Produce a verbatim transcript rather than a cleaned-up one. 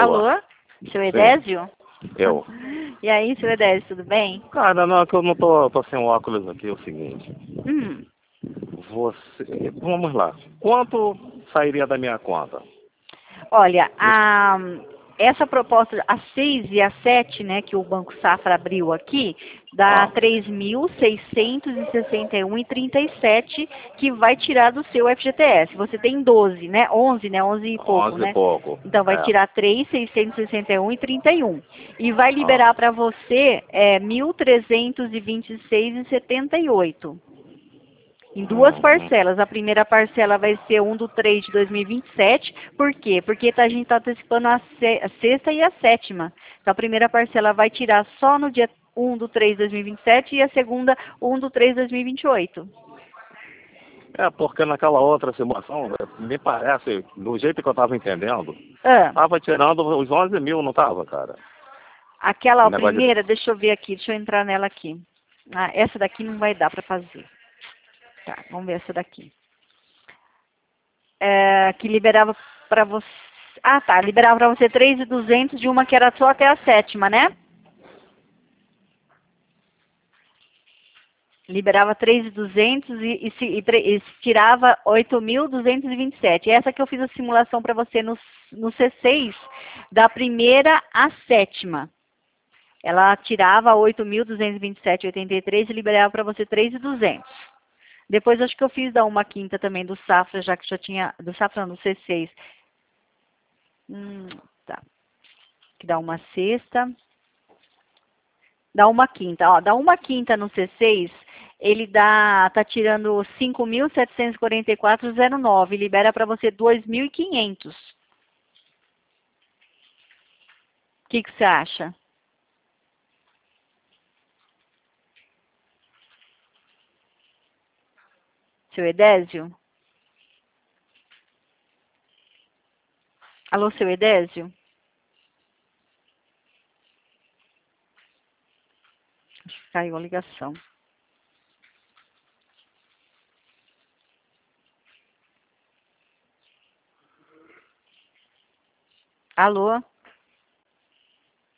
Alô? Alô? Seu Sim, Edésio? eu. E aí, seu Edésio, tudo bem? Cara, não, é que eu não tô, tô sem óculos aqui, é o seguinte. Hum, Você. Vamos lá. Quanto sairia da minha conta? olha, a, essa proposta, a seis e a sete, né, que o Banco Safra abriu aqui, dá Ah, três mil seiscentos e sessenta e um e trinta e sete, que vai tirar do seu F G T S. Você tem doze, né? onze, né? onze e pouco, onze e né? pouco. Então vai É. tirar três mil seiscentos e sessenta e um e trinta e um. E vai Ah. liberar para você é, mil trezentos e vinte e seis e setenta e oito. Em duas Uhum. parcelas. A primeira parcela vai ser um do três de dois mil e vinte e sete. Por quê? Porque tá- a gente está antecipando a, se- a sexta e a sétima. Então, a primeira parcela vai tirar só no dia um do três de dois mil e vinte e sete e a segunda um do três de dois mil e vinte e oito. É, porque naquela outra simulação, me parece, do jeito que eu tava entendendo, Ah, tava tirando os onze mil, não tava, cara? aquela O ó, negócio de. primeira, deixa eu ver aqui, deixa eu entrar nela aqui. Ah, essa daqui não vai dar para fazer. Tá, vamos ver essa daqui. É, que liberava para você. Ah, tá. Liberava para você três mil e duzentos de uma que era só até a sétima, né? Liberava três mil e duzentos e, e, se- e, tre- e tirava oito mil duzentos e vinte e sete. Essa que eu fiz a simulação para você no, no C seis, da primeira à sétima. Ela tirava oito mil duzentos e vinte e sete vírgula oitenta e três e liberava para você três mil e duzentos. Depois acho que eu fiz da uma quinta também do Safra, já que já tinha. Do Safra no C seis. Hum, tá. Que dá uma sexta. Dá uma quinta. Ó, dá uma quinta no C seis, ele dá, tá tirando cinco mil setecentos e quarenta e quatro vírgula zero nove, libera para você dois mil e quinhentos. O que que você acha? Seu Edésio? Alô, seu Edésio? Acho que caiu a ligação. Alô?